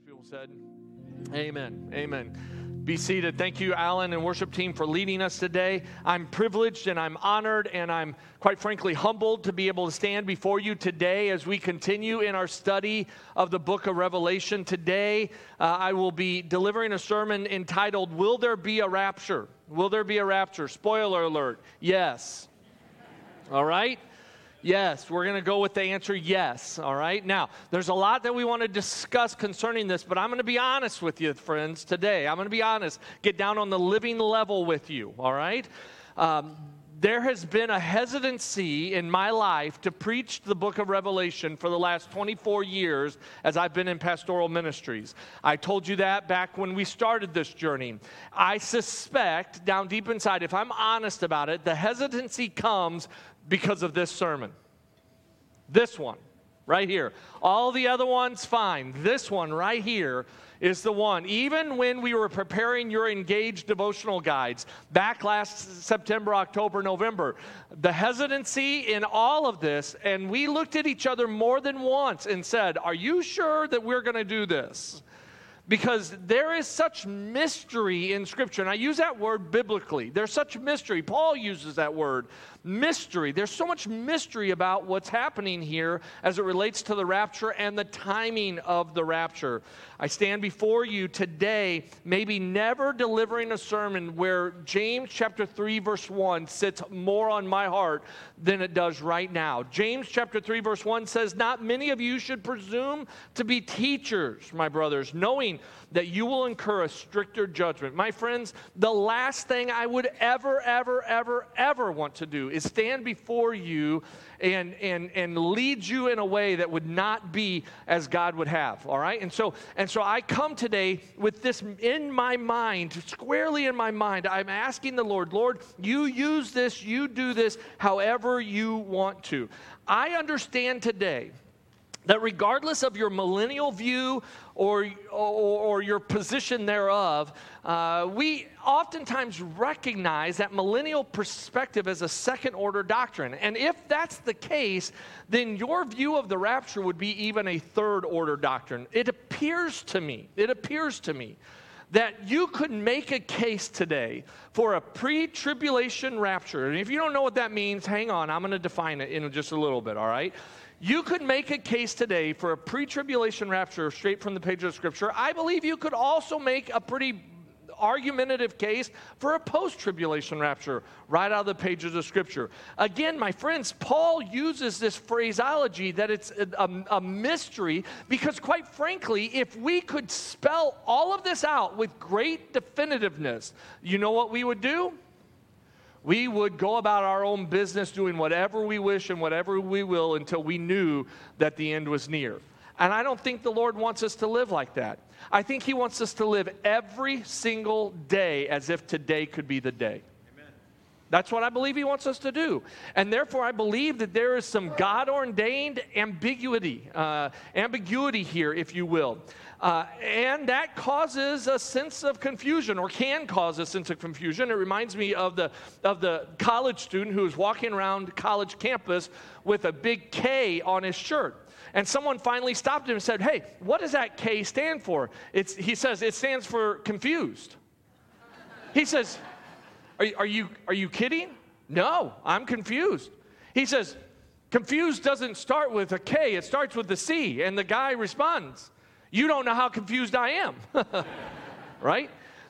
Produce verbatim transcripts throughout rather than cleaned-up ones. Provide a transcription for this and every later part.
People said, amen, amen. Be seated. Thank you, Alan and worship team, for leading us today. I'm privileged and I'm honored and I'm quite frankly humbled to be able to stand before you today as we continue in our study of the book of Revelation. Today, uh, I will be delivering a sermon entitled, Will There Be a Rapture? Will there be a rapture? Spoiler alert, yes. All right? Yes, we're going to go with the answer yes, all right? Now, there's a lot that we want to discuss concerning this, but I'm going to be honest with you, friends, today. I'm going to be honest, get down on the living level with you, all right? Um, there has been a hesitancy in my life to preach the book of Revelation for the last twenty-four years as I've been in pastoral ministries. I told you that back when we started this journey. I suspect, down deep inside, if I'm honest about it, the hesitancy comes because of this sermon. This one, right here. All the other ones, fine. This one right here is the one. Even when we were preparing your Engaged devotional guides back last September, October, November, the hesitancy in all of this, and we looked at each other more than once and said, are you sure that we're going to do this? Because there is such mystery in Scripture, and I use that word biblically. There's such mystery. Paul uses that word, mystery. There's so much mystery about what's happening here as it relates to the rapture and the timing of the rapture. I stand before you today, maybe never delivering a sermon where James chapter three, verse one sits more on my heart than it does right now. James chapter three, verse one says, not many of you should presume to be teachers, my brothers, knowing that you will incur a stricter judgment. My friends, the last thing I would ever, ever, ever, ever want to do is stand before you and, and, and lead you in a way that would not be as God would have, all right? And so, and so I come today with this in my mind, squarely in my mind. I'm asking the Lord, Lord, you use this, you do this however you want to. I understand today that regardless of your millennial view or, or, or your position thereof, uh, we oftentimes recognize that millennial perspective as a second-order doctrine. And if that's the case, then your view of the rapture would be even a third-order doctrine. It appears to me, it appears to me, that you could make a case today for a pre-tribulation rapture. And if you don't know what that means, hang on, I'm going to define it in just a little bit, all right? You could make a case today for a pre-tribulation rapture straight from the pages of Scripture. I believe you could also make a pretty argumentative case for a post-tribulation rapture right out of the pages of Scripture. Again, my friends, Paul uses this phraseology that it's a, a, a mystery because, quite frankly, if we could spell all of this out with great definitiveness, you know what we would do? We would go about our own business doing whatever we wish and whatever we will until we knew that the end was near. And I don't think the Lord wants us to live like that. I think He wants us to live every single day as if today could be the day. Amen. That's what I believe He wants us to do. And therefore, I believe that there is some God-ordained ambiguity, uh, ambiguity here, if you will. Uh, and that causes a sense of confusion, or can cause a sense of confusion. It reminds me of the of the college student who is walking around college campus with a big K on his shirt. And someone finally stopped him and said, hey, what does that K stand for? It's, he says, it stands for confused. He says, are, are, you, are you kidding? No, I'm confused. He says, confused doesn't start with a K, it starts with the C. And the guy responds, you don't know how confused I am, right?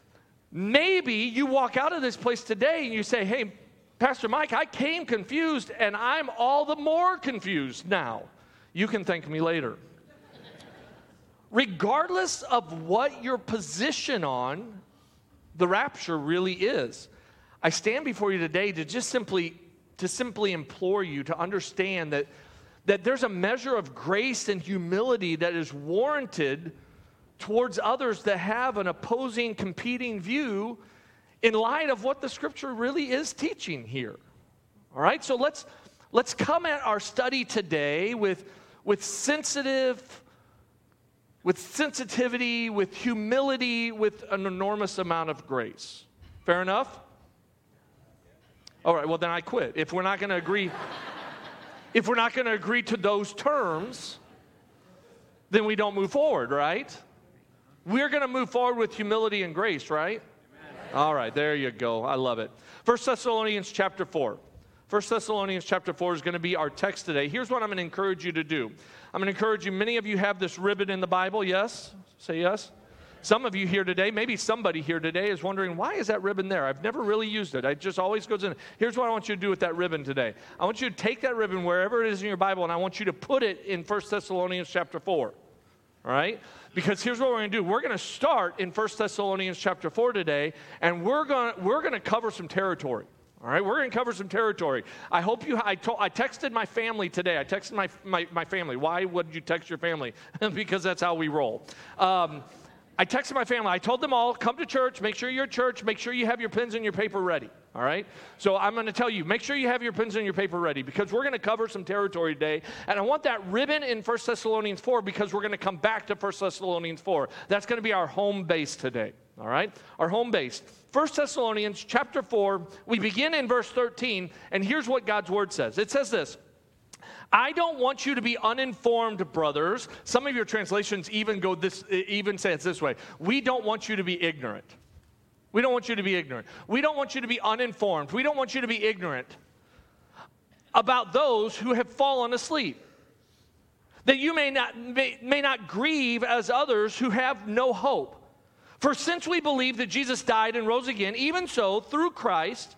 Maybe you walk out of this place today and you say, hey, Pastor Mike, I came confused and I'm all the more confused now. You can thank me later. Regardless of what your position on the rapture really is, I stand before you today to just simply, to simply implore you to understand that that there's a measure of grace and humility that is warranted towards others that have an opposing, competing view in light of what the Scripture really is teaching here. All right, so let's let's come at our study today with with sensitive, with sensitivity, with humility, with an enormous amount of grace. Fair enough? All right, well then I quit. If we're not going to agree... If we're not going to agree to those terms, then we don't move forward, right? we're going to move forward with humility and grace, right? Amen. All right, there you go. I love it. First Thessalonians chapter four. First Thessalonians chapter four is going to be our text today. Here's what I'm going to encourage you to do. I'm going to encourage you, many of you have this ribbon in the Bible, yes? Say yes. Some of you here today, maybe somebody here today is wondering, why is that ribbon there? I've never really used it. It just always goes in. Here's what I want you to do with that ribbon today. I want you to take that ribbon wherever it is in your Bible, and I want you to put it in First Thessalonians chapter four. All right? Because here's what we're going to do. We're going to start in First Thessalonians chapter four today, and we're going we're going to cover some territory. All right, we're going to cover some territory. I hope you, I, told, I texted my family today. I texted my, my, my family. Why would you text your family? Because that's how we roll. Um, I texted my family. I told them all, come to church. Make sure you're at church. Make sure you have your pens and your paper ready. All right? So I'm going to tell you, make sure you have your pens and your paper ready because we're going to cover some territory today. And I want that ribbon in First Thessalonians four because we're going to come back to First Thessalonians four. That's going to be our home base today. All right? Our home base. First Thessalonians chapter four, we begin in verse thirteen, and here's what God's word says. It says this, I don't want you to be uninformed, brothers. Some of your translations even go this, even say it's this way. We don't want you to be ignorant. We don't want you to be ignorant. We don't want you to be uninformed. We don't want you to be ignorant about those who have fallen asleep, that you may not, may, may not grieve as others who have no hope. For since we believe that Jesus died and rose again, even so, through Christ,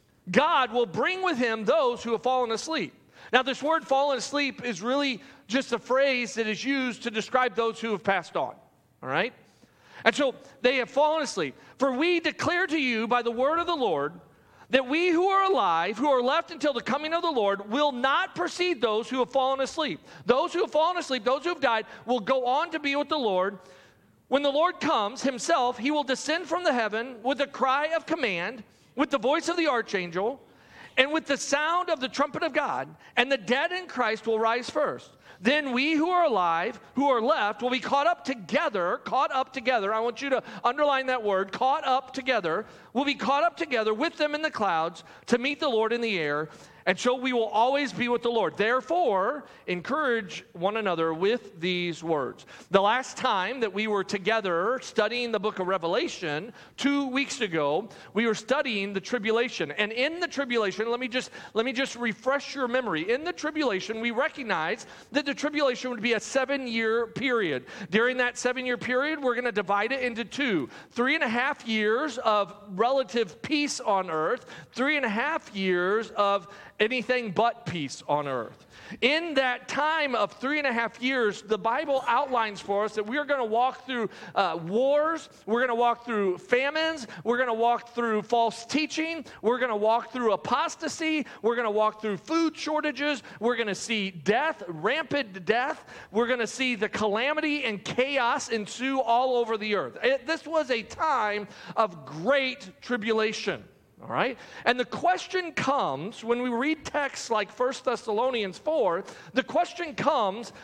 God will bring with him those who have fallen asleep. Now, this word fallen asleep is really just a phrase that is used to describe those who have passed on, all right? And so they have fallen asleep. For we declare to you by the word of the Lord that we who are alive, who are left until the coming of the Lord, will not precede those who have fallen asleep. Those who have fallen asleep, those who have died, will go on to be with the Lord. When the Lord comes himself, he will descend from the heaven with a cry of command, with the voice of the archangel, and with the sound of the trumpet of God, and the dead in Christ will rise first. Then we who are alive, who are left, will be caught up together, caught up together. I want you to underline that word, caught up together. We'll be caught up together with them in the clouds to meet the Lord in the air. And so we will always be with the Lord. Therefore, encourage one another with these words. The last time that we were together studying the book of Revelation, two weeks ago, we were studying the tribulation. And in the tribulation, let me just let me just refresh your memory. In the tribulation, we recognize that the tribulation would be a seven-year period. During that seven-year period, we're going to divide it into two. Three and a half years of relative peace on earth. Three and a half years of anything but peace on earth. In that time of three and a half years, the Bible outlines for us that we are going to walk through uh, wars, we're going to walk through famines, we're going to walk through false teaching, we're going to walk through apostasy, we're going to walk through food shortages, we're going to see death, rampant death, we're going to see the calamity and chaos ensue all over the earth. It, this was a time of great tribulation. All right? And the question comes, when we read texts like First Thessalonians four, the question comes,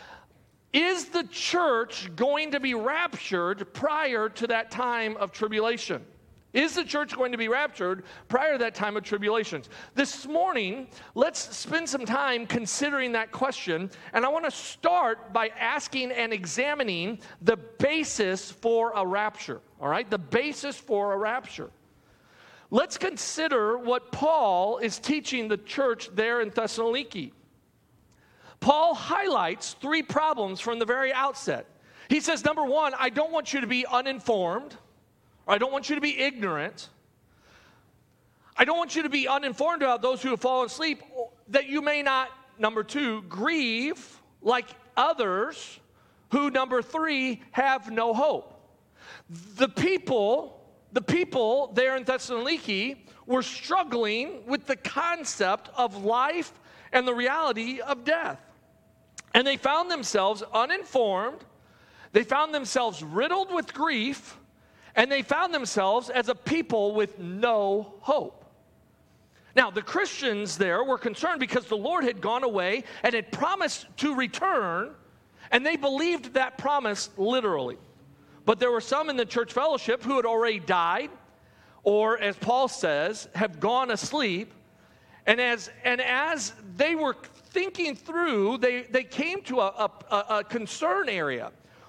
is the church going to be raptured prior to that time of tribulation? Is the church going to be raptured prior to that time of tribulations? This morning, let's spend some time considering that question, and I want to start by asking and examining the basis for a rapture, all right? The basis for a rapture. Let's consider what Paul is teaching the church there in Thessaloniki. Paul highlights three problems from the very outset. He says, number one, I don't want you to be uninformed, or I don't want you to be ignorant. I don't want you to be uninformed about those who have fallen asleep, that you may not, number two, grieve like others who, number three, have no hope. The people... The people there in Thessaloniki were struggling with the concept of life and the reality of death. And they found themselves uninformed, they found themselves riddled with grief, and they found themselves as a people with no hope. Now, the Christians there were concerned because the Lord had gone away and had promised to return, and they believed that promise literally. But there were some in the church fellowship who had already died, or as Paul says, have gone asleep. And as and as they were thinking through, they, they came to a, a, a concern area.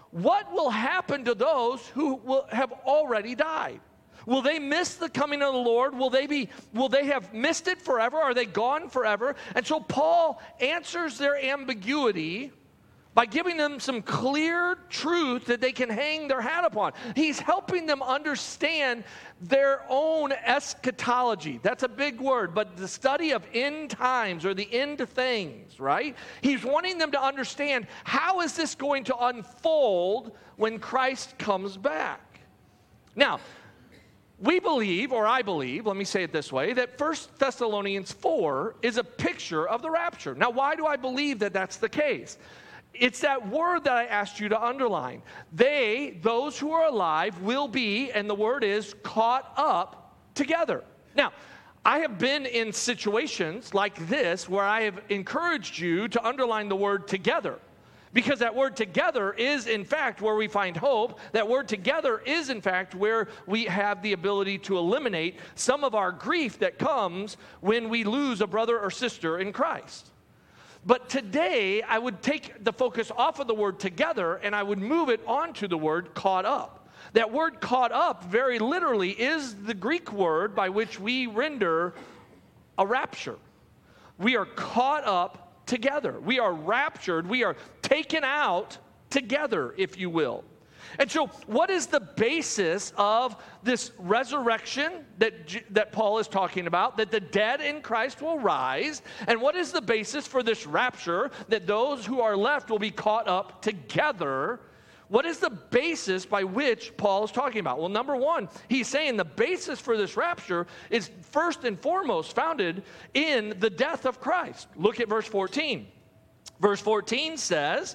what will happen to those who will have already died? Will they miss the coming of the Lord? Will they be, will they have missed it forever? Are they gone forever? And so Paul answers their ambiguity by giving them some clear truth that they can hang their hat upon. He's helping them understand their own eschatology. That's a big word, but the study of end times or the end things, right? He's wanting them to understand, how is this going to unfold when Christ comes back? Now, we believe, or I believe, let me say it this way, that First Thessalonians four is a picture of the rapture. Now, why do I believe that that's the case? It's that word that I asked you to underline. They, those who are alive, will be, and the word is, caught up together. Now, I have been in situations like this where I have encouraged you to underline the word together. Because that word together is, in fact, where we find hope. That word together is, in fact, where we have the ability to eliminate some of our grief that comes when we lose a brother or sister in Christ. But today, I would take the focus off of the word together and I would move it onto the word caught up. That word caught up, very literally, is the Greek word by which we render a rapture. We are caught up together. We are raptured. We are taken out together, if you will. And so what is the basis of this resurrection that, that Paul is talking about, that the dead in Christ will rise? And what is the basis for this rapture, that those who are left will be caught up together? What is the basis by which Paul is talking about? Well, number one, he's saying the basis for this rapture is first and foremost founded in the death of Christ. Look at verse fourteen. Verse fourteen says,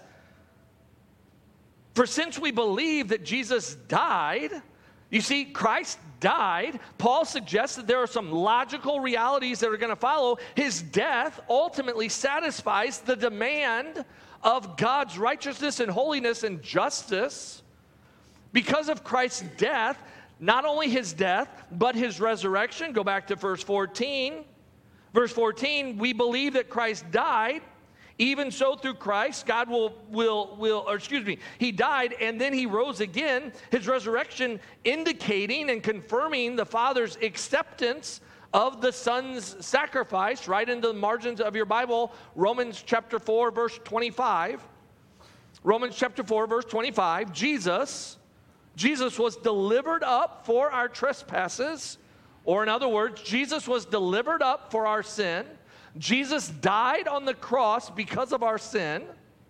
"For since we believe that Jesus died," you see, Christ died. Paul suggests that there are some logical realities that are going to follow. His death ultimately satisfies the demand of God's righteousness and holiness and justice. Because of Christ's death, not only his death, but his resurrection. Go back to verse fourteen. Verse fourteen, we believe that Christ died. Even so, through Christ, God will, will, will, or excuse me, he died and then he rose again. His resurrection indicating and confirming the Father's acceptance of the Son's sacrifice, right into the margins of your Bible, Romans chapter four, verse twenty-five. Romans chapter four, verse twenty-five. Jesus, Jesus was delivered up for our trespasses, or in other words, Jesus was delivered up for our sin. Jesus died on the cross because of our sin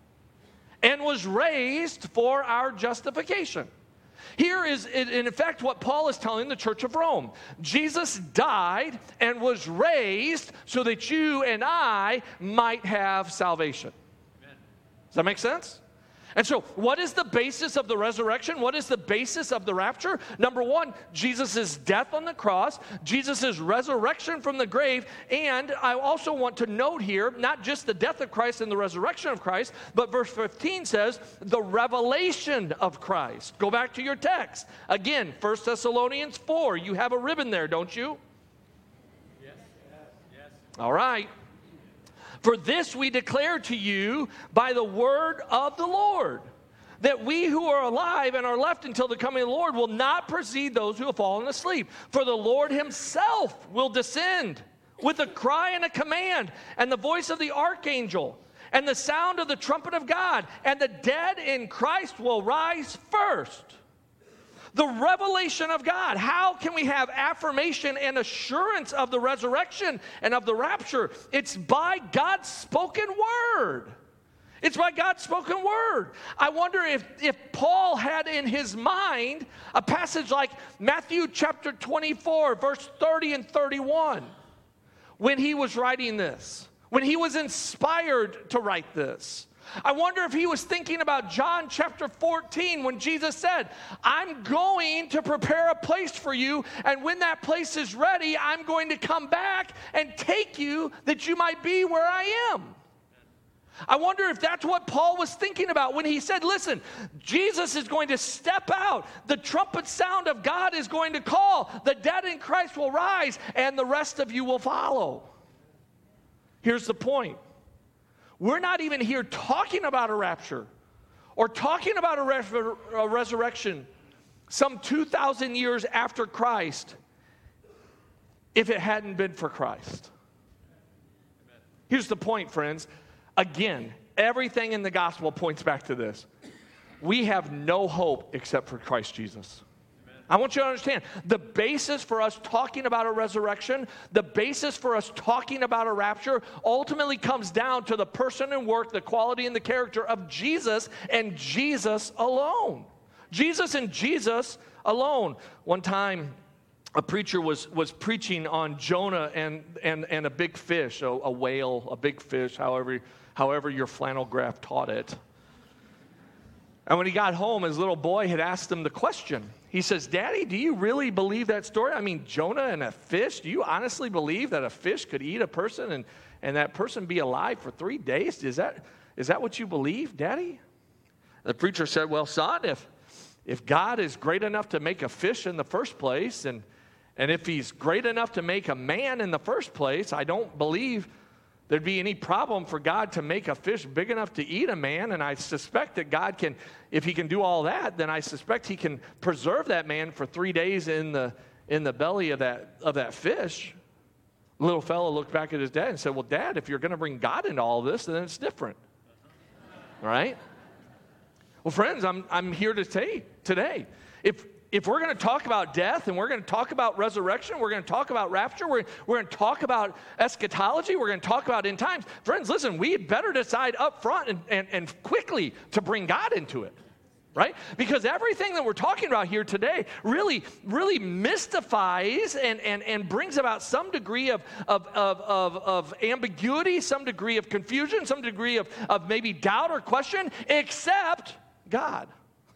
and was raised for our justification. Here is, in effect, what Paul is telling the church of Rome. Jesus died and was raised so that you and I might have salvation. Amen. Does that make sense? And so, what is the basis of the resurrection? What is the basis of the rapture? Number one, Jesus' death on the cross, Jesus' resurrection from the grave, and I also want to note here, not just the death of Christ and the resurrection of Christ, but verse fifteen says, the revelation of Christ. Go back to your text. Again, First Thessalonians four, you have a ribbon there, don't you? Yes. Yes. All right. For this we declare to you by the word of the Lord, that we who are alive and are left until the coming of the Lord will not precede those who have fallen asleep. For the Lord himself will descend with a cry and a command, and the voice of the archangel, and the sound of the trumpet of God, and the dead in Christ will rise first. The revelation of God. How can we have affirmation and assurance of the resurrection and of the rapture? It's by God's spoken word. It's by God's spoken word. I wonder if, if Paul had in his mind a passage like Matthew chapter twenty-four, verse thirty and thirty-one, when he was writing this, when he was inspired to write this. I wonder if he was thinking about John chapter fourteen when Jesus said, I'm going to prepare a place for you, and when that place is ready, I'm going to come back and take you that you might be where I am. I wonder if that's what Paul was thinking about when he said, listen, Jesus is going to step out. The trumpet sound of God is going to call. The dead in Christ will rise, and the rest of you will follow. Here's the point. We're not even here talking about a rapture or talking about a, res- a resurrection some two thousand years after Christ if it hadn't been for Christ. Here's the point, friends. Again, everything in the gospel points back to this. We have no hope except for Christ Jesus. Amen. I want you to understand, the basis for us talking about a resurrection, the basis for us talking about a rapture, ultimately comes down to the person and work, the quality and the character of Jesus and Jesus alone. Jesus and Jesus alone. One time, a preacher was, was preaching on Jonah and, and, and a big fish, a, a whale, a big fish, however, however your flannel graph taught it. And when he got home, his little boy had asked him the question. He says, Daddy, do you really believe that story? I mean, Jonah and a fish, do you honestly believe that a fish could eat a person and, and that person be alive for three days? Is that, is that what you believe, Daddy? The preacher said, well, son, if, if God is great enough to make a fish in the first place, and, and if he's great enough to make a man in the first place, I don't believe there'd be any problem for God to make a fish big enough to eat a man, and I suspect that God can, if he can do all that, then I suspect he can preserve that man for three days in the in the belly of that of that fish. The little fellow looked back at his dad and said, well, Dad, if you're going to bring God into all this, then it's different. Right? Well, friends, I'm I'm here to say today, if If we're going to talk about death and we're going to talk about resurrection, we're going to talk about rapture, we're, we're going to talk about eschatology, we're going to talk about end times. Friends, listen, we had better decide up front and, and, and quickly to bring God into it, right? Because everything that we're talking about here today really, really mystifies and, and, and brings about some degree of, of, of, of, of ambiguity, some degree of confusion, some degree of, of maybe doubt or question, except God,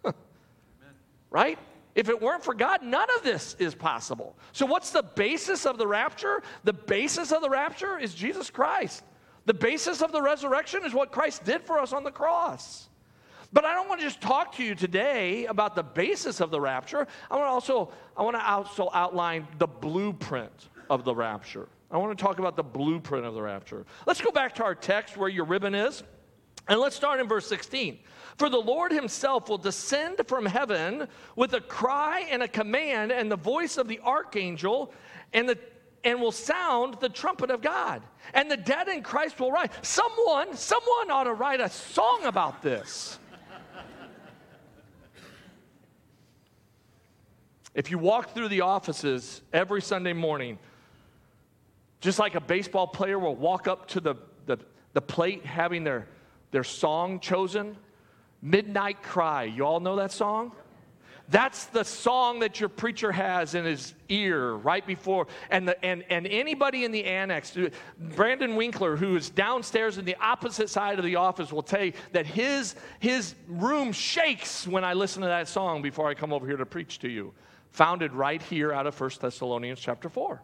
right? If it weren't for God, none of this is possible. So what's the basis of the rapture? The basis of the rapture is Jesus Christ. The basis of the resurrection is what Christ did for us on the cross. But I don't want to just talk to you today about the basis of the rapture. I want to also, I want to also outline the blueprint of the rapture. I want to talk about the blueprint of the rapture. Let's go back to our text where your ribbon is, and let's start in verse sixteen. For the Lord himself will descend from heaven with a cry and a command and the voice of the archangel, and, the, and will sound the trumpet of God. And the dead in Christ will rise. Someone, someone ought to write a song about this. If you walk through the offices every Sunday morning, just like a baseball player will walk up to the, the, the plate having their, their song chosen, Midnight Cry. You all know that song? That's the song that your preacher has in his ear right before. And, the, and, and anybody in the annex, Brandon Winkler, who is downstairs in the opposite side of the office, will tell you that his, his room shakes when I listen to that song before I come over here to preach to you. Founded right here out of First Thessalonians chapter four.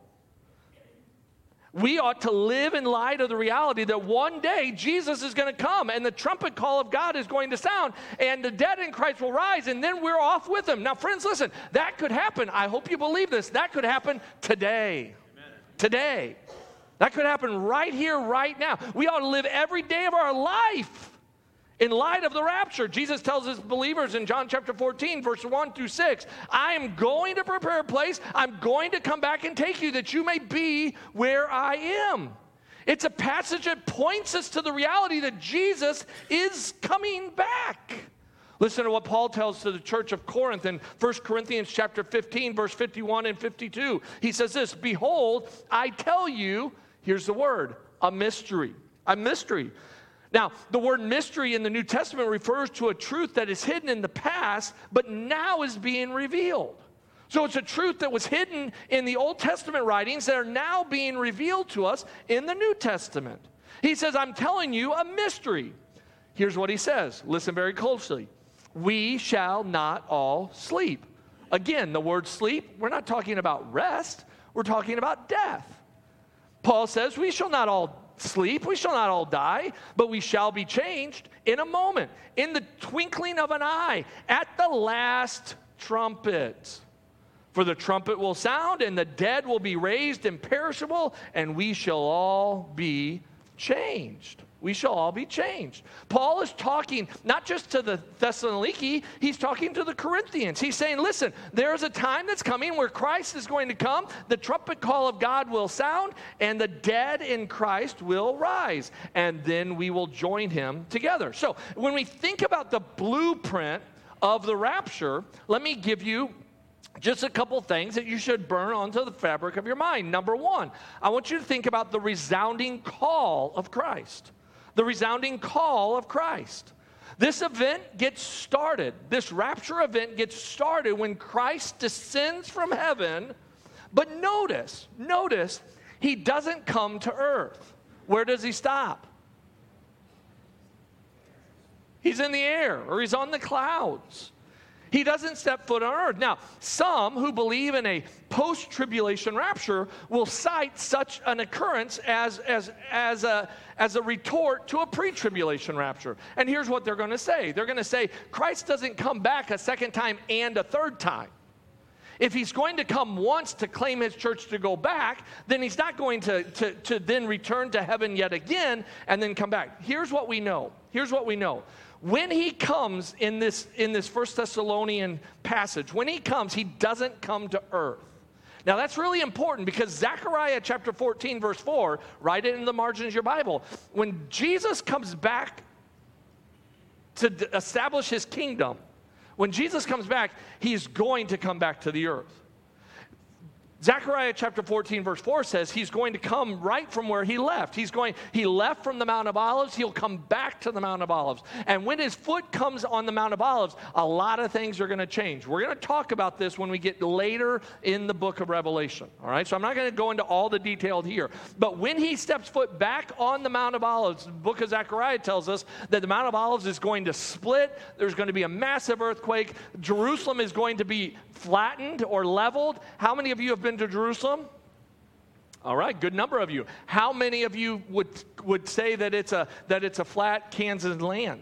We ought to live in light of the reality that one day Jesus is going to come and the trumpet call of God is going to sound and the dead in Christ will rise and then we're off with him. Now, friends, listen, that could happen. I hope you believe this. That could happen today. Amen. Today. That could happen right here, right now. We ought to live every day of our life in light of the rapture. Jesus tells his believers in John chapter fourteen, verse one through six, I am going to prepare a place. I'm going to come back and take you that you may be where I am. It's a passage that points us to the reality that Jesus is coming back. Listen to what Paul tells to the church of Corinth in First Corinthians chapter fifteen, verse fifty-one and fifty-two. He says this, behold, I tell you, here's the word, a mystery. A mystery. Now, the word mystery in the New Testament refers to a truth that is hidden in the past, but now is being revealed. So it's a truth that was hidden in the Old Testament writings that are now being revealed to us in the New Testament. He says, I'm telling you a mystery. Here's what he says. Listen very closely. We shall not all sleep. Again, the word sleep, we're not talking about rest. We're talking about death. Paul says, we shall not all sleep, we shall not all die, but we shall be changed in a moment, in the twinkling of an eye, at the last trumpet. For the trumpet will sound, and the dead will be raised imperishable, and we shall all be changed. We shall all be changed. Paul is talking not just to the Thessaloniki, he's talking to the Corinthians. He's saying, listen, there is a time that's coming where Christ is going to come, the trumpet call of God will sound, and the dead in Christ will rise, and then we will join him together. So when we think about the blueprint of the rapture, let me give you just a couple things that you should burn onto the fabric of your mind. Number one, I want you to think about the resounding call of Christ. The resounding call of Christ. This event gets started. This rapture event gets started when Christ descends from heaven. But notice, notice, he doesn't come to earth. Where does he stop? He's in the air, or he's on the clouds. He doesn't step foot on earth. Now, some who believe in a post-tribulation rapture will cite such an occurrence as, as, as, a, as a retort to a pre-tribulation rapture. And here's what they're going to say. They're going to say, Christ doesn't come back a second time and a third time. If he's going to come once to claim his church to go back, then he's not going to, to, to then return to heaven yet again and then come back. Here's what we know. Here's what we know. When he comes in this, in this First Thessalonian passage, when he comes, he doesn't come to earth. Now, that's really important because Zechariah chapter fourteen, verse four, write it in the margins of your Bible. When Jesus comes back to d- establish his kingdom, when Jesus comes back, he's going to come back to the earth. Zechariah chapter fourteen, verse four says he's going to come right from where he left. He's going, he left from the Mount of Olives. He'll come back to the Mount of Olives. And when his foot comes on the Mount of Olives, a lot of things are going to change. We're going to talk about this when we get later in the book of Revelation. All right, so I'm not going to go into all the details here. But when he steps foot back on the Mount of Olives, the book of Zechariah tells us that the Mount of Olives is going to split. There's going to be a massive earthquake. Jerusalem is going to be flattened or leveled. How many of you have been to Jerusalem? All right, good number of you. How many of you would would say that it's a that it's a flat Kansas land?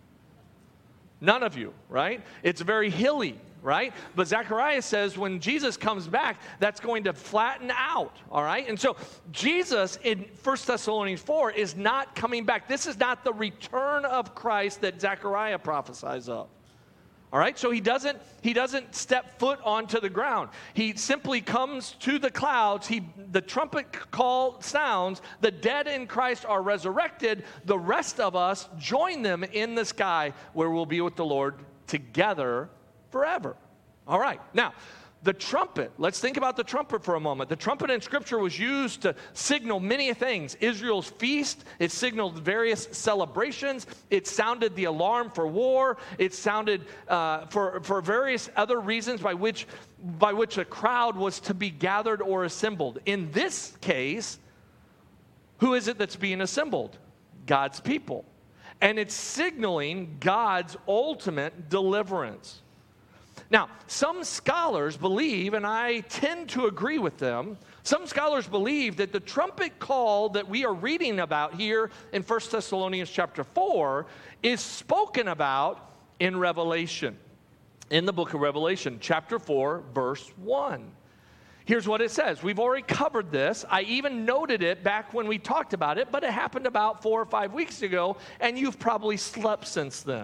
None of you, right? It's very hilly, right? But Zechariah says when Jesus comes back, that's going to flatten out, all right? And so Jesus in First Thessalonians four is not coming back. This is not the return of Christ that Zechariah prophesies of. All right, so he doesn't he doesn't step foot onto the ground. He simply comes to the clouds. He the trumpet call sounds. The dead in Christ are resurrected. The rest of us join them in the sky where we'll be with the Lord together forever. All right, now the trumpet. Let's think about the trumpet for a moment. The trumpet in Scripture was used to signal many things. Israel's feast. It signaled various celebrations. It sounded the alarm for war. It sounded uh, for, for various other reasons by which, by which a crowd was to be gathered or assembled. In this case, who is it that's being assembled? God's people. And it's signaling God's ultimate deliverance. Now, some scholars believe, and I tend to agree with them, some scholars believe that the trumpet call that we are reading about here in First Thessalonians chapter four is spoken about in Revelation, in the book of Revelation, chapter four, verse one. Here's what it says. We've already covered this. I even noted it back when we talked about it, but it happened about four or five weeks ago, and you've probably slept since then.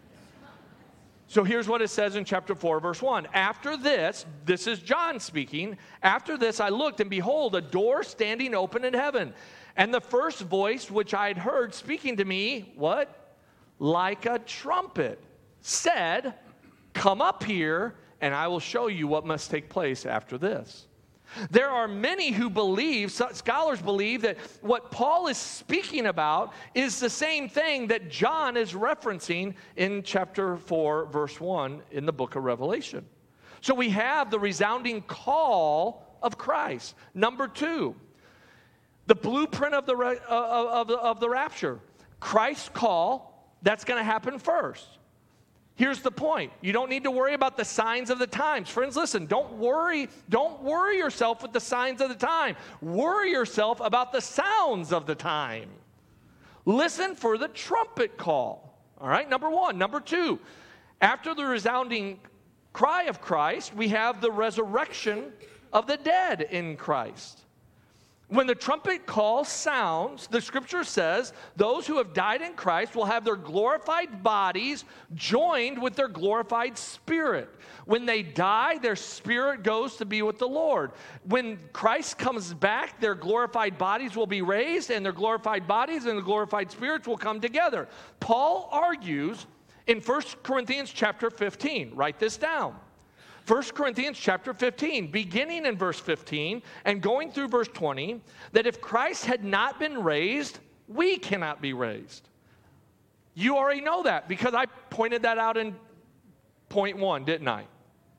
So here's what it says in chapter four, verse one. After this, this is John speaking, after this I looked, and behold, a door standing open in heaven. And the first voice which I had heard speaking to me, what? Like a trumpet, said, come up here, and I will show you what must take place after this. There are many who believe, scholars believe, that what Paul is speaking about is the same thing that John is referencing in chapter four, verse one in the book of Revelation. So we have the resounding call of Christ. Number two, the blueprint of the, of, of, of the rapture. Christ's call, that's going to happen first. Here's the point. You don't need to worry about the signs of the times. Friends, listen, don't worry, don't worry yourself with the signs of the time. Worry yourself about the sounds of the time. Listen for the trumpet call. All right, number one. Number two, after the resounding cry of Christ, we have the resurrection of the dead in Christ. When the trumpet call sounds, the scripture says, those who have died in Christ will have their glorified bodies joined with their glorified spirit. When they die, their spirit goes to be with the Lord. When Christ comes back, their glorified bodies will be raised, and their glorified bodies and the glorified spirits will come together. Paul argues in First Corinthians chapter fifteen. Write this down. First Corinthians chapter fifteen, beginning in verse fifteen and going through verse twenty, that if Christ had not been raised, we cannot be raised. You already know that because I pointed that out in point one, didn't I?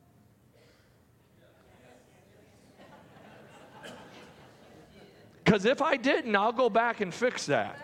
Because if I didn't, I'll go back and fix that.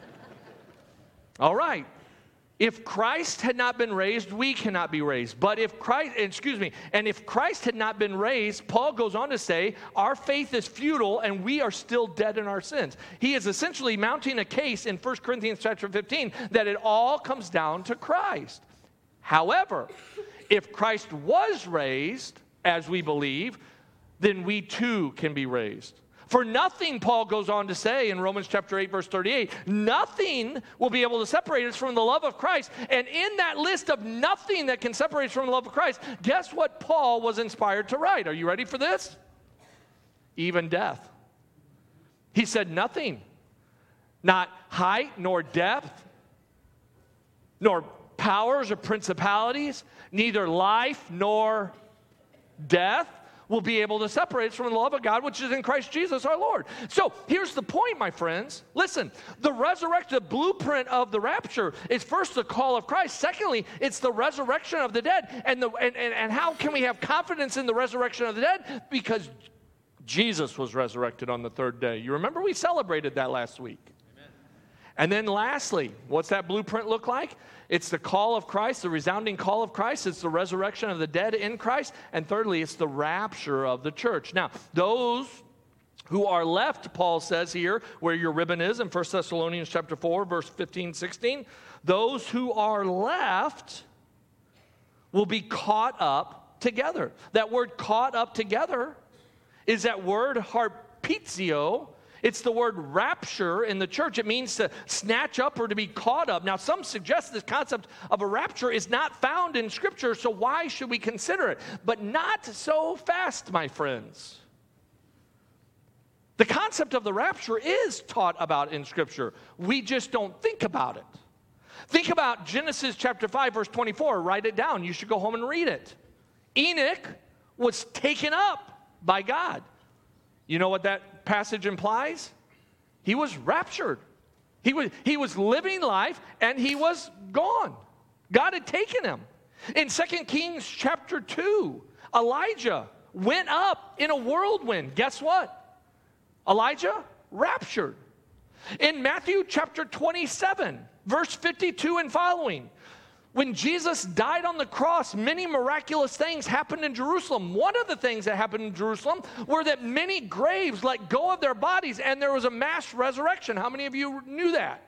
All right. If Christ had not been raised, we cannot be raised. But if Christ, excuse me, and if Christ had not been raised, Paul goes on to say, our faith is futile and we are still dead in our sins. He is essentially mounting a case in First Corinthians chapter fifteen that it all comes down to Christ. However, if Christ was raised, as we believe, then we too can be raised. For nothing, Paul goes on to say in Romans chapter eight, verse thirty-eight, nothing will be able to separate us from the love of Christ. And in that list of nothing that can separate us from the love of Christ, guess what Paul was inspired to write? Are you ready for this? Even death. He said nothing, not height nor depth, nor powers or principalities, neither life nor death will be able to separate us from the love of God, which is in Christ Jesus our Lord. So here's the point, my friends. Listen, the resurrection, the blueprint of the rapture is first the call of Christ. Secondly, it's the resurrection of the dead. And, the, and, and, and how can we have confidence in the resurrection of the dead? Because Jesus was resurrected on the third day. You remember we celebrated that last week. Amen. And then lastly, what's that blueprint look like? It's the call of Christ, the resounding call of Christ. It's the resurrection of the dead in Christ. And thirdly, it's the rapture of the church. Now, those who are left, Paul says here, where your ribbon is in First Thessalonians chapter four, verse fifteen, sixteen, those who are left will be caught up together. That word caught up together is that word harpazo. It's the word rapture in the church. It means to snatch up or to be caught up. Now, some suggest this concept of a rapture is not found in Scripture, so why should we consider it? But not so fast, my friends. The concept of the rapture is taught about in Scripture. We just don't think about it. Think about Genesis chapter five, verse twenty-four. Write it down. You should go home and read it. Enoch was taken up by God. You know what that passage implies? He was raptured. He was, he was living life and he was gone. God had taken him. In Second Kings chapter two, Elijah went up in a whirlwind. Guess what? Elijah raptured. In Matthew chapter twenty-seven, verse fifty-two and following, when Jesus died on the cross, many miraculous things happened in Jerusalem. One of the things that happened in Jerusalem were that many graves let go of their bodies and there was a mass resurrection. How many of you knew that?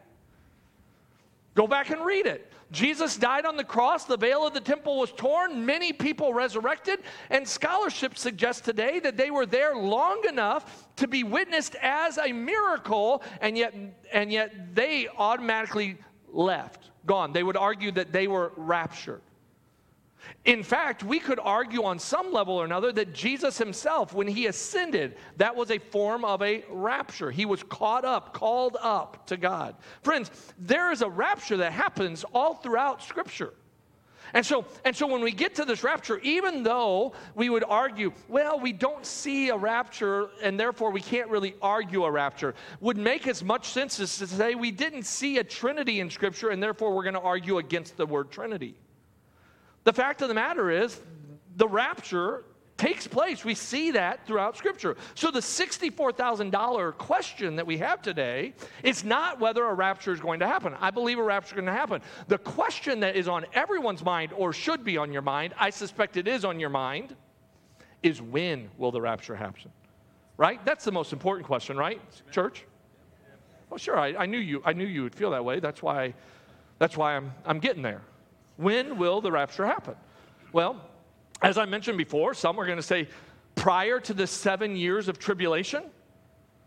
Go back and read it. Jesus died on the cross. The veil of the temple was torn. Many people resurrected. And scholarship suggests today that they were there long enough to be witnessed as a miracle, and yet, and yet they automatically left. Gone. They would argue that they were raptured. In fact, we could argue on some level or another that Jesus himself, when he ascended, that was a form of a rapture. He was caught up, called up to God. Friends, there is a rapture that happens all throughout Scripture. And so, and so when we get to this rapture, even though we would argue, well, we don't see a rapture and therefore we can't really argue a rapture, would make as much sense as to say we didn't see a Trinity in Scripture and therefore we're going to argue against the word Trinity. The fact of the matter is, the rapture takes place. We see that throughout Scripture. So the sixty-four thousand dollars question that we have today is not whether a rapture is going to happen. I believe a rapture is going to happen. The question that is on everyone's mind, or should be on your mind, I suspect it is on your mind, is when will the rapture happen? Right? That's the most important question, right, church? Well, sure, I, I knew you I knew you would feel that way. That's why, that's why I'm, I'm getting there. When will the rapture happen? Well, as I mentioned before, some are going to say prior to the seven years of tribulation.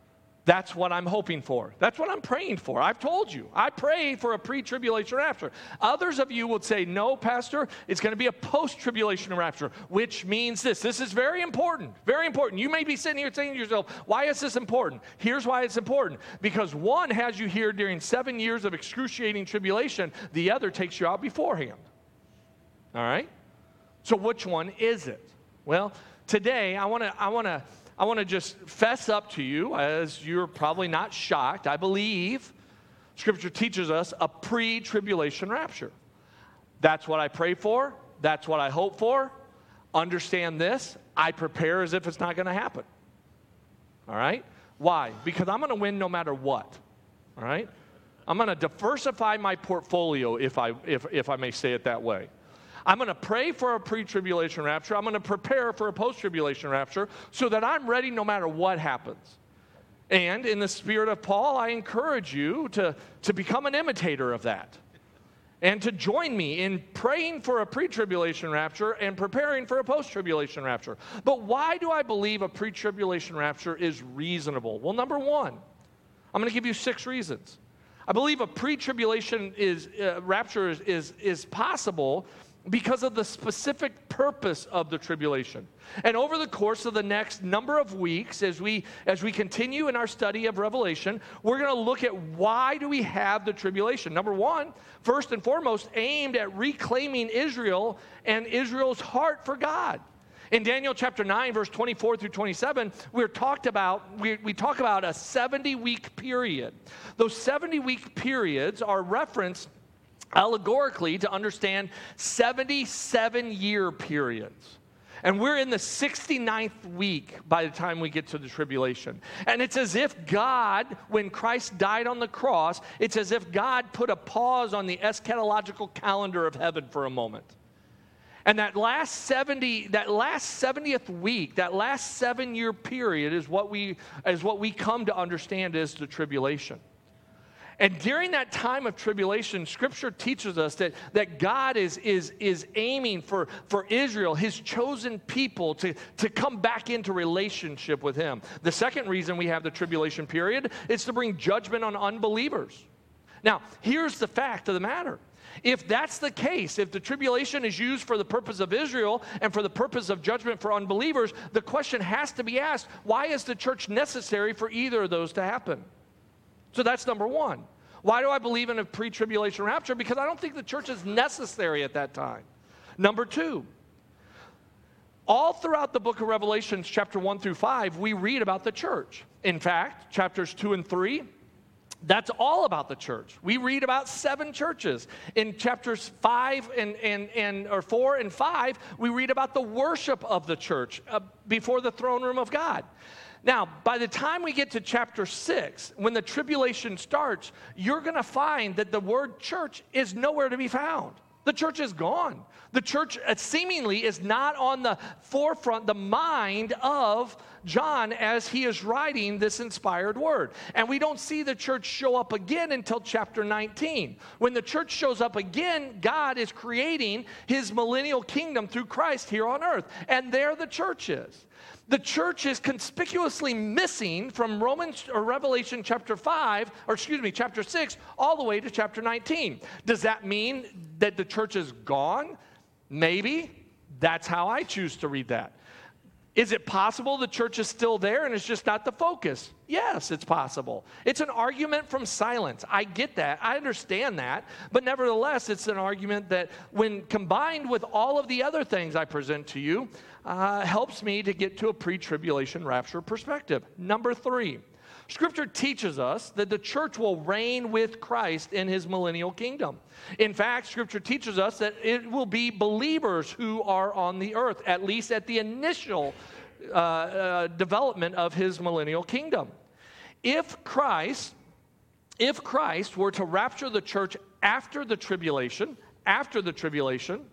That's what I'm hoping for. That's what I'm praying for. I've told you. I pray for a pre-tribulation rapture. Others of you would say, no, Pastor, it's going to be a post-tribulation rapture, which means this. This is very important, very important. You may be sitting here saying to yourself, why is this important? Here's why it's important. Because one has you here during seven years of excruciating tribulation. The other takes you out beforehand. All right? So which one is it? Well, today I want to I want to I want to just fess up to you, as you're probably not shocked. I believe Scripture teaches us a pre-tribulation rapture. That's what I pray for. That's what I hope for. Understand this. I prepare as if it's not going to happen. All right? Why? Because I'm going to win no matter what. All right? I'm going to diversify my portfolio, if I if if I may say it that way. I'm going to pray for a pre-tribulation rapture. I'm going to prepare for a post-tribulation rapture so that I'm ready no matter what happens. And in the spirit of Paul, I encourage you to, to become an imitator of that and to join me in praying for a pre-tribulation rapture and preparing for a post-tribulation rapture. But why do I believe a pre-tribulation rapture is reasonable? Well, number one, I'm going to give you six reasons. I believe a pre-tribulation is, uh, rapture is, is, is possible because of the specific purpose of the tribulation. And over the course of the next number of weeks, as we as we continue in our study of Revelation, we're going to look at why do we have the tribulation. Number one, first and foremost, aimed at reclaiming Israel and Israel's heart for God. In Daniel chapter nine, verse twenty-four through twenty-seven, we're talked about, we, we talk about a seventy-week period. Those seventy-week periods are referenced allegorically to understand seventy-seven-year periods. And we're in the sixty-ninth week by the time we get to the tribulation. And it's as if God, when Christ died on the cross, it's as if God put a pause on the eschatological calendar of heaven for a moment. And that last seventy, that last seventieth week, that last seven-year period is what we is what we come to understand as the tribulation. And during that time of tribulation, Scripture teaches us that, that God is, is, is aiming for, for Israel, his chosen people, to, to come back into relationship with him. The second reason we have the tribulation period is to bring judgment on unbelievers. Now, here's the fact of the matter. If that's the case, if the tribulation is used for the purpose of Israel and for the purpose of judgment for unbelievers, the question has to be asked, why is the church necessary for either of those to happen? So that's number one. Why do I believe in a pre-tribulation rapture? Because I don't think the church is necessary at that time. Number two, all throughout the book of Revelation, chapter one through five, we read about the church. In fact, chapters two and three, that's all about the church. We read about seven churches. In chapters five and, and, and or four and five, we read about the worship of the church uh, before the throne room of God. Now, by the time we get to chapter six, when the tribulation starts, you're going to find that the word church is nowhere to be found. The church is gone. The church uh, seemingly is not on the forefront, the mind of John as he is writing this inspired word. And we don't see the church show up again until chapter nineteen. When the church shows up again, God is creating his millennial kingdom through Christ here on earth. And there the church is. The church is conspicuously missing from Romans or Revelation chapter five, or excuse me, chapter six, all the way to chapter nineteen. Does that mean that the church is gone? Maybe. That's how I choose to read that. Is it possible the church is still there and it's just not the focus? Yes, it's possible. It's an argument from silence. I get that. I understand that. But nevertheless, it's an argument that when combined with all of the other things I present to you, uh, helps me to get to a pre-tribulation rapture perspective. Number three, Scripture teaches us that the church will reign with Christ in his millennial kingdom. In fact, Scripture teaches us that it will be believers who are on the earth, at least at the initial uh, uh, development of his millennial kingdom. If Christ, if Christ were to rapture the church after the tribulation, after the tribulation,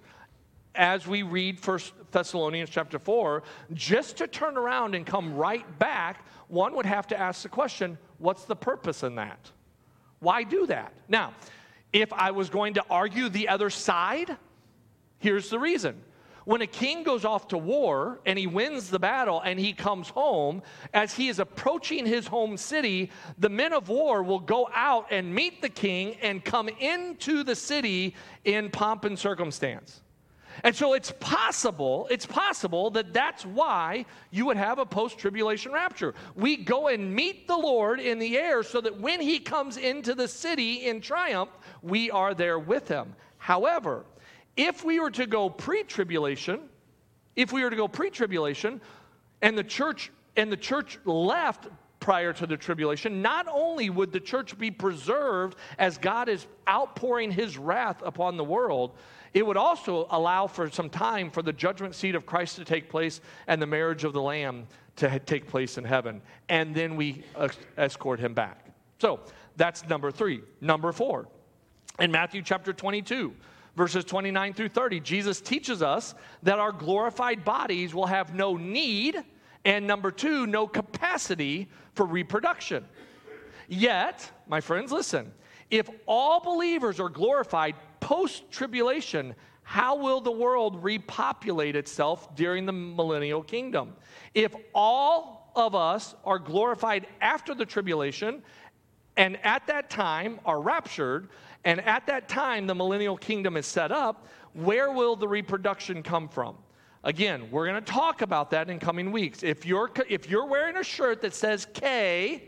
as we read First Thessalonians chapter four, just to turn around and come right back, one would have to ask the question, what's the purpose in that? Why do that? Now, if I was going to argue the other side, here's the reason. When a king goes off to war and he wins the battle and he comes home, as he is approaching his home city, the men of war will go out and meet the king and come into the city in pomp and circumstance. And so it's possible, it's possible that that's why you would have a post-tribulation rapture. We go and meet the Lord in the air so that when he comes into the city in triumph, we are there with him. However, if we were to go pre-tribulation, if we were to go pre-tribulation, and the church and the church left prior to the tribulation, not only would the church be preserved as God is outpouring his wrath upon the world, it would also allow for some time for the judgment seat of Christ to take place and the marriage of the Lamb to take place in heaven. And then we escort him back. So that's number three. Number four, in Matthew chapter twenty-two, verses twenty-nine through thirty, Jesus teaches us that our glorified bodies will have no need, and number two, no capacity for reproduction. Yet, my friends, listen, if all believers are glorified post-tribulation, how will the world repopulate itself during the millennial kingdom? If all of us are glorified after the tribulation, and at that time are raptured, and at that time the millennial kingdom is set up, where will the reproduction come from? Again, we're going to talk about that in coming weeks. If you're, if you're wearing a shirt that says K,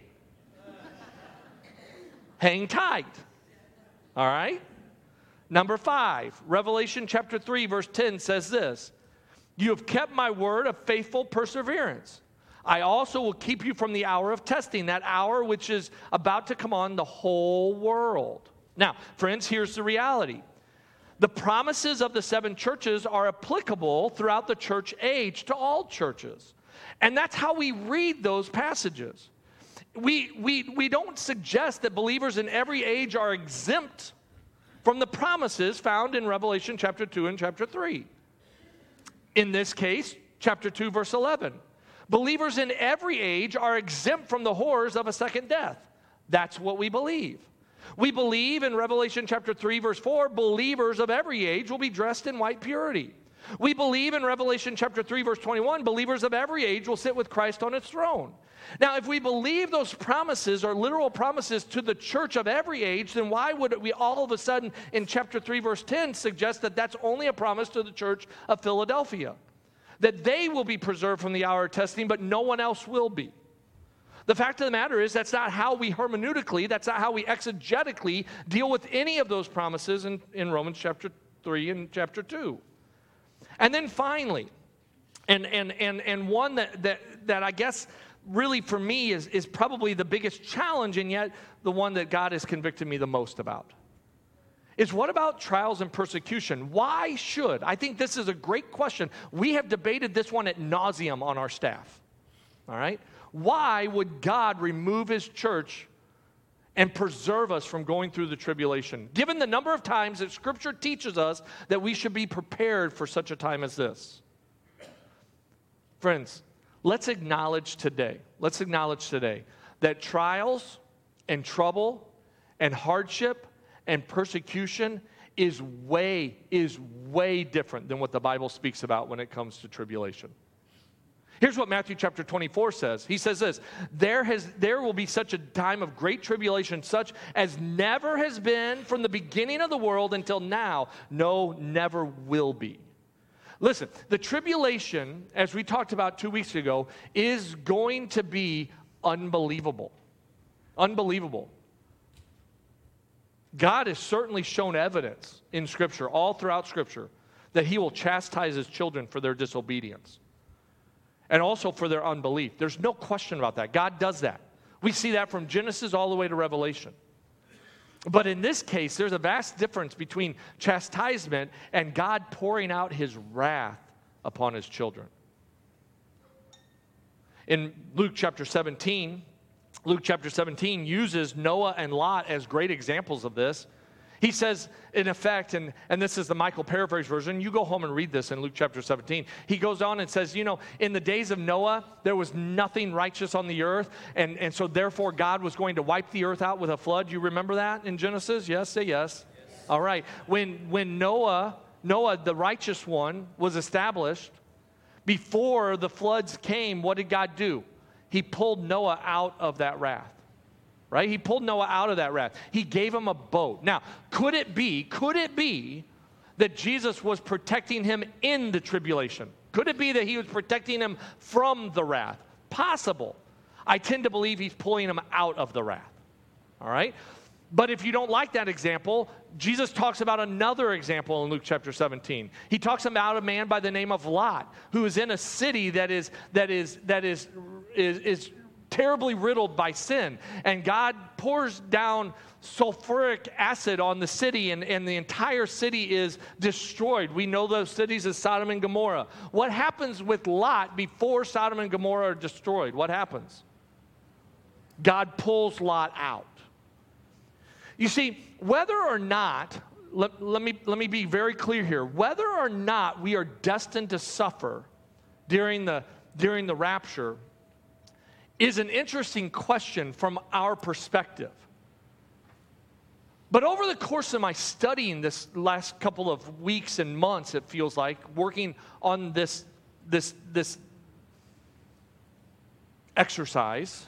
hang tight. All right? Number five, Revelation chapter three, verse ten says this: "You have kept my word of faithful perseverance. I also will keep you from the hour of testing," that hour which is about to come on the whole world. Now, friends, here's the reality. The promises of the seven churches are applicable throughout the church age to all churches. And that's how we read those passages. We, we, we don't suggest that believers in every age are exempt from the promises found in Revelation chapter two and chapter three. In this case, chapter two, verse eleven. Believers in every age are exempt from the horrors of a second death. That's what we believe. We believe in Revelation chapter three, verse four, believers of every age will be dressed in white purity. We believe in Revelation chapter three, verse twenty-one, believers of every age will sit with Christ on his throne. Now, if we believe those promises are literal promises to the church of every age, then why would we all of a sudden in chapter three, verse ten, suggest that that's only a promise to the church of Philadelphia? That they will be preserved from the hour of testing, but no one else will be. The fact of the matter is that's not how we hermeneutically, that's not how we exegetically deal with any of those promises in, in Romans chapter three and chapter two. And then finally, and and and and one that that that I guess really for me is, is probably the biggest challenge, and yet the one that God has convicted me the most about, is what about trials and persecution? Why should? I think this is a great question. We have debated this one ad nauseum on our staff. All right? Why would God remove his church and preserve us from going through the tribulation, given the number of times that Scripture teaches us that we should be prepared for such a time as this? Friends, let's acknowledge today, let's acknowledge today that trials and trouble and hardship and persecution is way, is way different than what the Bible speaks about when it comes to tribulation. Here's what Matthew chapter twenty-four says. He says this: there has there will be such a time of great tribulation, such as never has been from the beginning of the world until now. No, never will be. Listen, the tribulation, as we talked about two weeks ago, is going to be unbelievable. Unbelievable. God has certainly shown evidence in Scripture, all throughout Scripture, that he will chastise his children for their disobedience. And also for their unbelief. There's no question about that. God does that. We see that from Genesis all the way to Revelation. But in this case, there's a vast difference between chastisement and God pouring out his wrath upon his children. In Luke chapter seventeen, Luke chapter seventeen uses Noah and Lot as great examples of this. He says, in effect, and, and this is the Michael paraphrase version, you go home and read this in Luke chapter seventeen. He goes on and says, you know, in the days of Noah, there was nothing righteous on the earth, and, and so therefore God was going to wipe the earth out with a flood. You remember that in Genesis? Yes, say yes. Yes. All right. When, when Noah Noah, the righteous one, was established, before the floods came, what did God do? He pulled Noah out of that wrath. Right? He pulled Noah out of that wrath. He gave him a boat. Now, could it be, could it be that Jesus was protecting him in the tribulation? Could it be that he was protecting him from the wrath? Possible. I tend to believe he's pulling him out of the wrath. All right? But if you don't like that example, Jesus talks about another example in Luke chapter seventeen. He talks about a man by the name of Lot, who is in a city that is that is that is is, is terribly riddled by sin. And God pours down sulfuric acid on the city, and, and the entire city is destroyed. We know those cities as Sodom and Gomorrah. What happens with Lot before Sodom and Gomorrah are destroyed? What happens? God pulls Lot out. You see, whether or not, let, let, me, let me be very clear here, whether or not we are destined to suffer during the, during the rapture is an interesting question from our perspective. But over the course of my studying this last couple of weeks and months, it feels like, working on this, this, this exercise,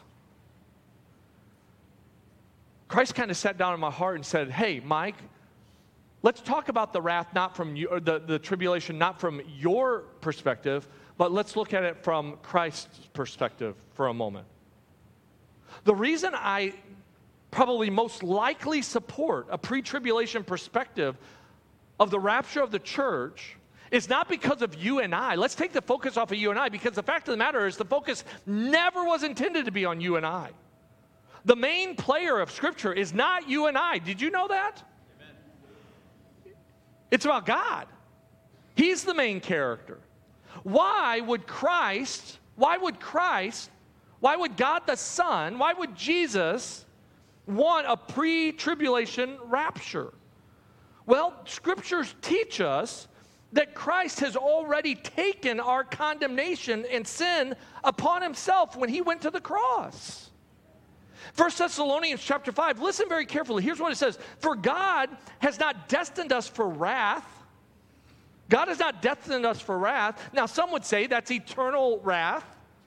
Christ kind of sat down in my heart and said, hey, Mike, let's talk about the wrath, not from you, or the, the tribulation, not from your perspective, but let's look at it from Christ's perspective for a moment. The reason I probably most likely support a pre-tribulation perspective of the rapture of the church is not because of you and I. Let's take the focus off of you and I, because the fact of the matter is the focus never was intended to be on you and I. The main player of Scripture is not you and I. Did you know that? Amen. It's about God. He's the main character. Why would Christ, why would Christ, why would God the Son, why would Jesus want a pre-tribulation rapture? Well, Scriptures teach us that Christ has already taken our condemnation and sin upon himself when he went to the cross. First Thessalonians chapter five, listen very carefully. Here's what it says. For God has not destined us for wrath. God has not destined us for wrath. Now, some would say that's eternal wrath.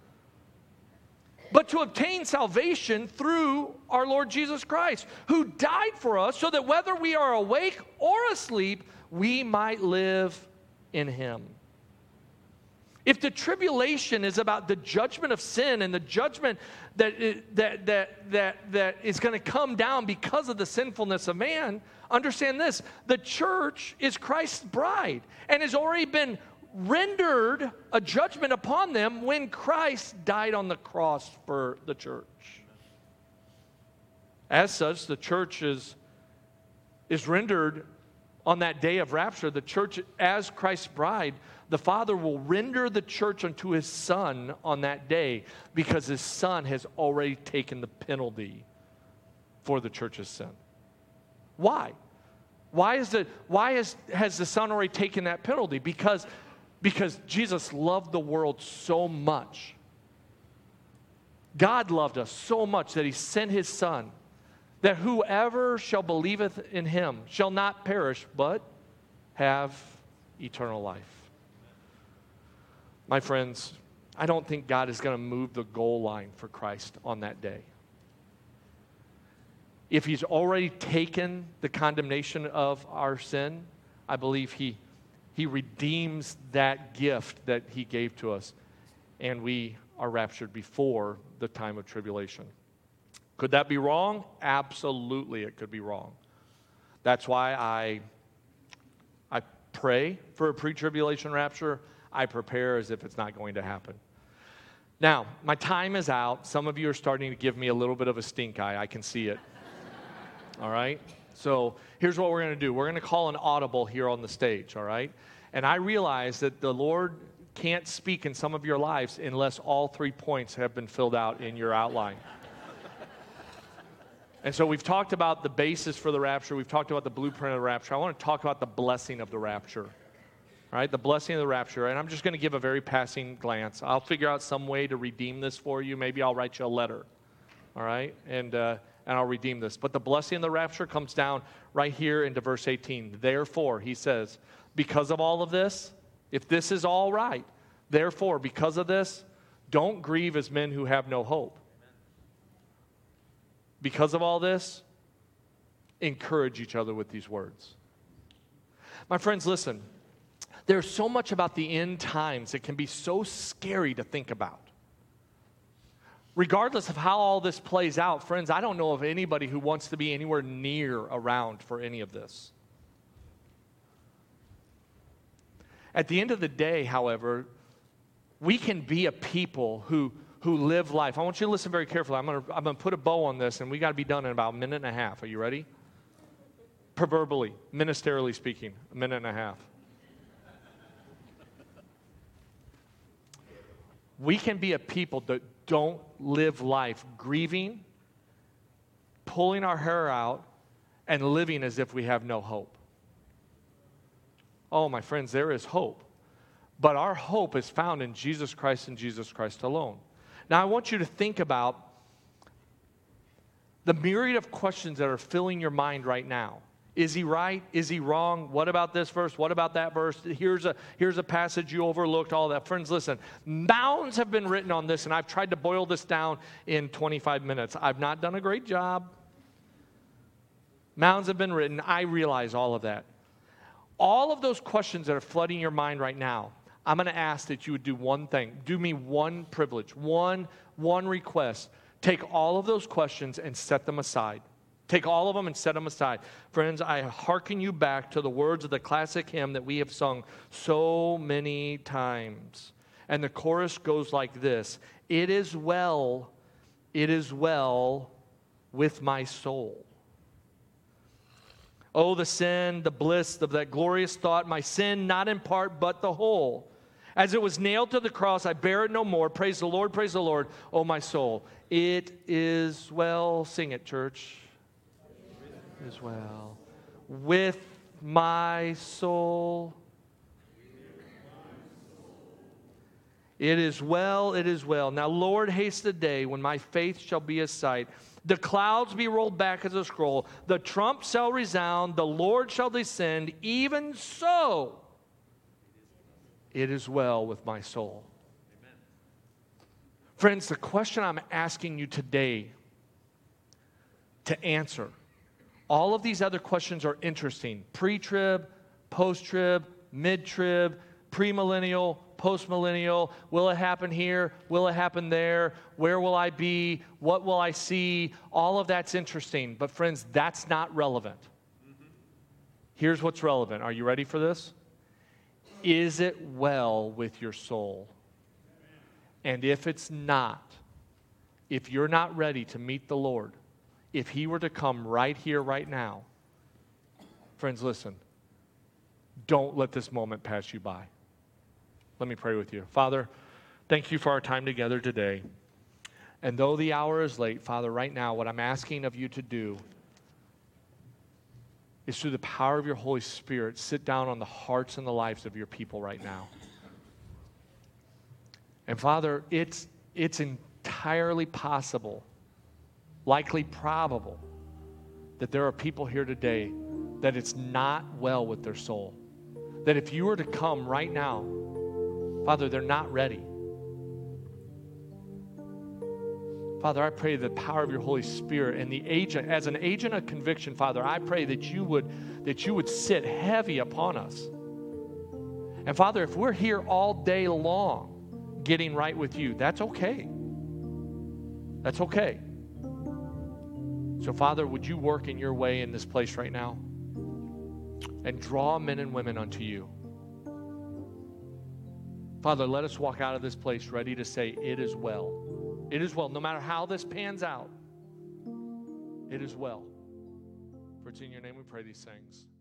But to obtain salvation through our Lord Jesus Christ, who died for us so that whether we are awake or asleep, we might live in him. If the tribulation is about the judgment of sin and the judgment that that that that that is going to come down because of the sinfulness of man, understand this: the church is Christ's bride and has already been rendered a judgment upon them when Christ died on the cross for the church. As such, the church is is rendered on that day of rapture. The church, as Christ's bride, the Father will render the church unto his Son on that day, because his Son has already taken the penalty for the church's sin. Why? Why is it? Why is, has the Son already taken that penalty? Because, because Jesus loved the world so much. God loved us so much that he sent his Son, that whoever shall believeth in him shall not perish, but have eternal life. My friends, I don't think God is going to move the goal line for Christ on that day. If he's already taken the condemnation of our sin, I believe he, he redeems that gift that he gave to us, and we are raptured before the time of tribulation. Could that be wrong? Absolutely, it could be wrong. That's why I, I pray for a pre-tribulation rapture. I prepare as if it's not going to happen. Now, my time is out. Some of you are starting to give me a little bit of a stink eye. I can see it. All right? So here's what we're going to do. We're going to call an audible here on the stage, all right? And I realize that the Lord can't speak in some of your lives unless all three points have been filled out in your outline. And so we've talked about the basis for the rapture. We've talked about the blueprint of the rapture. I want to talk about the blessing of the rapture. All right, the blessing of the rapture. And I'm just going to give a very passing glance. I'll figure out some way to redeem this for you. Maybe I'll write you a letter. All right? And uh, and I'll redeem this. But the blessing of the rapture comes down right here into verse eighteen. Therefore, he says, because of all of this, if this is all right, therefore, because of this, don't grieve as men who have no hope. Because of all this, encourage each other with these words. My friends, listen. There's so much about the end times that can be so scary to think about. Regardless of how all this plays out, friends, I don't know of anybody who wants to be anywhere near around for any of this. At the end of the day, however, we can be a people who, who live life. I want you to listen very carefully. I'm going to I'm going to put a bow on this, and we got to be done in about a minute and a half. Are you ready? Proverbially, ministerially speaking, a minute and a half. We can be a people that don't live life grieving, pulling our hair out, and living as if we have no hope. Oh, my friends, there is hope. But our hope is found in Jesus Christ and Jesus Christ alone. Now, I want you to think about the myriad of questions that are filling your mind right now. Is he right? Is he wrong? What about this verse? What about that verse? Here's a, here's a passage you overlooked, all that. Friends, listen, mounds have been written on this, and I've tried to boil this down in twenty-five minutes. I've not done a great job. Mounds have been written. I realize all of that. All of those questions that are flooding your mind right now, I'm going to ask that you would do one thing. Do me one privilege, one, one request. Take all of those questions and set them aside. Take all of them and set them aside. Friends, I hearken you back to the words of the classic hymn that we have sung so many times. And the chorus goes like this: it is well, it is well with my soul. Oh, the sin, the bliss of that glorious thought, my sin not in part but the whole. As it was nailed to the cross, I bear it no more. Praise the Lord, praise the Lord, oh my soul. It is well, sing it, church. As well with my soul. It is well, it is well. Now, Lord, haste the day when my faith shall be a sight. The clouds be rolled back as a scroll. The trump shall resound. The Lord shall descend. Even so, it is well with my soul. Amen. Friends, the question I'm asking you today to answer, all of these other questions are interesting. Pre-trib, post-trib, mid-trib, premillennial, postmillennial. Will it happen here? Will it happen there? Where will I be? What will I see? All of that's interesting. But friends, that's not relevant. Mm-hmm. Here's what's relevant. Are you ready for this? Is it well with your soul? And if it's not, if you're not ready to meet the Lord, if he were to come right here, right now, friends, listen, don't let this moment pass you by. Let me pray with you. Father, thank you for our time together today. And though the hour is late, Father, right now, what I'm asking of you to do is through the power of your Holy Spirit, sit down on the hearts and the lives of your people right now. And Father, it's, it's entirely possible, likely probable, that there are people here today that it's not well with their soul. That if you were to come right now, Father, they're not ready. Father, I pray the power of your Holy Spirit and the agent, as an agent of conviction, Father, I pray that you would, that you would sit heavy upon us. And Father, if we're here all day long getting right with you, that's okay. That's okay. So, Father, would you work in your way in this place right now and draw men and women unto you? Father, let us walk out of this place ready to say, it is well. It is well. No matter how this pans out, it is well. For it's in your name we pray these things.